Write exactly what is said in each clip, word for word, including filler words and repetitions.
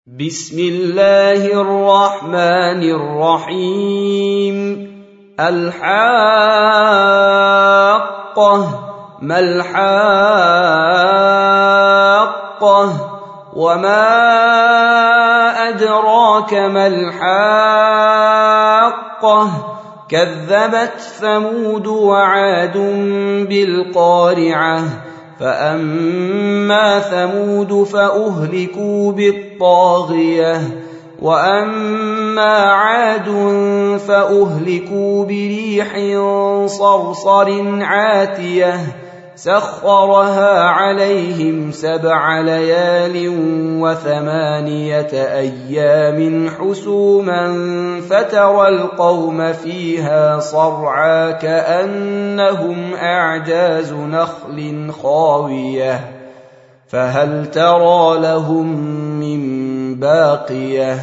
بسم الله الرحمن الرحيم. الحاقة ما الحاقة وما أدراك ما الحاقة كذبت ثمود وعاد بالقارعة فأما ثمود فأهلكوا بالطاغية وأما عاد فأهلكوا بريح صرصر عاتية سخرها عليهم سبع ليال وثمانية أيام حسوما فترى القوم فيها صرعى كأنهم أعجاز نخل خاوية فهل ترى لهم من باقية.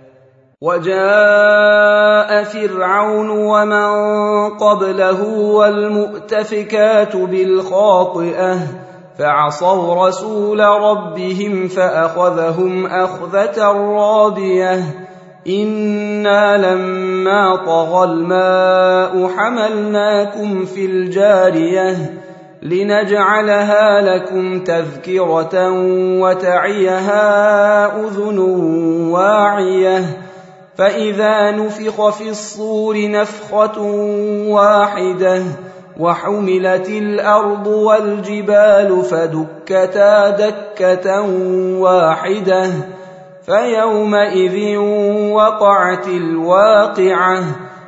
وجاء فرعون ومن قبله والمؤتفكات بالخاطئة فعصوا رسول ربهم فأخذهم أخذة رابية. إنا لما طغى الماء حملناكم في الجارية لنجعلها لكم تذكرة وتعيها أذن واعية. فإذا نفخ في الصور نفخة واحدة وحملت الأرض والجبال فدكتا دكة واحدة فيومئذ وقعت الواقعة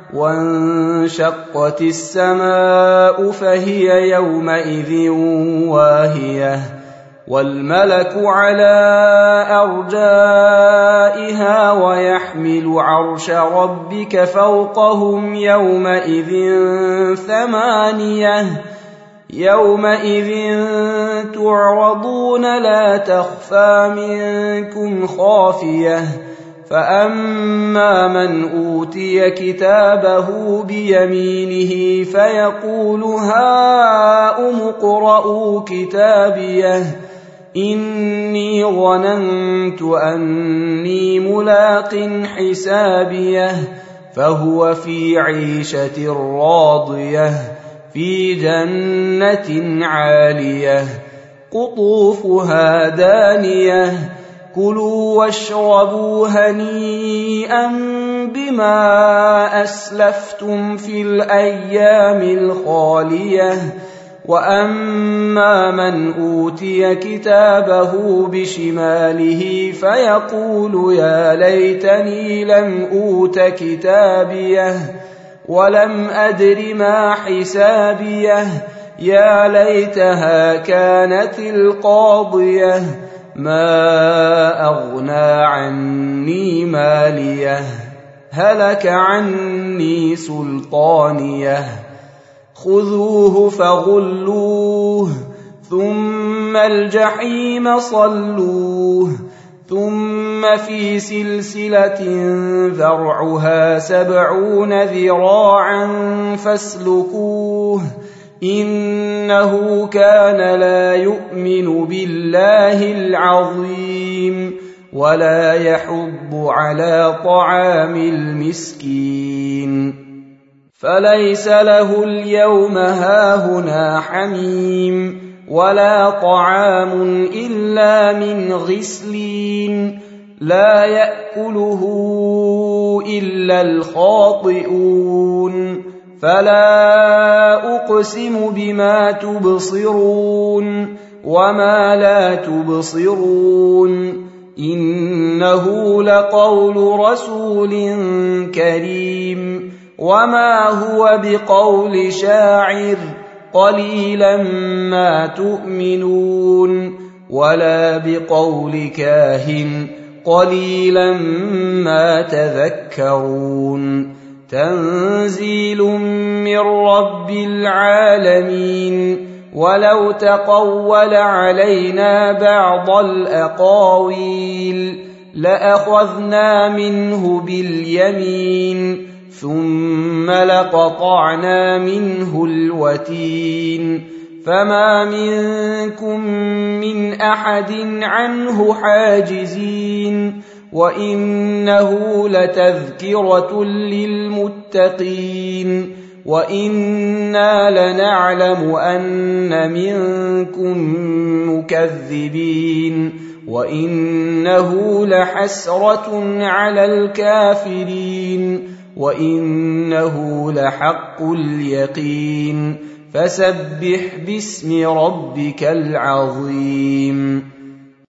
وانشقت السماء فهي يومئذ واهية والملك على أرجائها ويحمل عرش ربك فوقهم يومئذ ثمانية يومئذ تعرضون لا تخفى منكم خافية. فأما من أوتي كتابه بيمينه فيقول هاؤم اقرءوا كتابيه إني ظننت أني ملاق حسابيه فهو في عيشة راضية في جنة عالية قطوفها دانية كلوا واشربوا هنيئا بما أسلفتم في الأيام الخالية. وأما من أوتي كتابه بشماله فيقول يا ليتني لم أوت كتابيه ولم أدر ما حسابيه يا ليتها كانت القاضية ما أغنى عني ماليه هلك عني سلطانيه خذوه فغلوه ثم الجحيم صلوه ثم في سلسلة ذرعها سبعون ذراعا فاسلكوه إنه كان لا يؤمن بالله العظيم ولا يحض على طعام المسكين فليس له اليوم هاهنا حميم ولا طعام إلا من غسلين لا يأكله إلا الخاطئون. فلا أقسم بما تبصرون وما لا تبصرون إنه لقول رسول كريم وما هو بقول شاعر قليلا ما تؤمنون ولا بقول كاهن قليلا ما تذكرون. تنزيل من رب العالمين ولو تقول علينا بعض الأقاويل لأخذنا منه باليمين ثم لقطعنا منه الوتين فما منكم من أحد عنه حاجزين وإنه لتذكرة للمتقين وإنا لنعلم أن منكم مكذبين وإنه لحسرة على الكافرين وإنه لحق اليقين فسبح باسم ربك العظيم.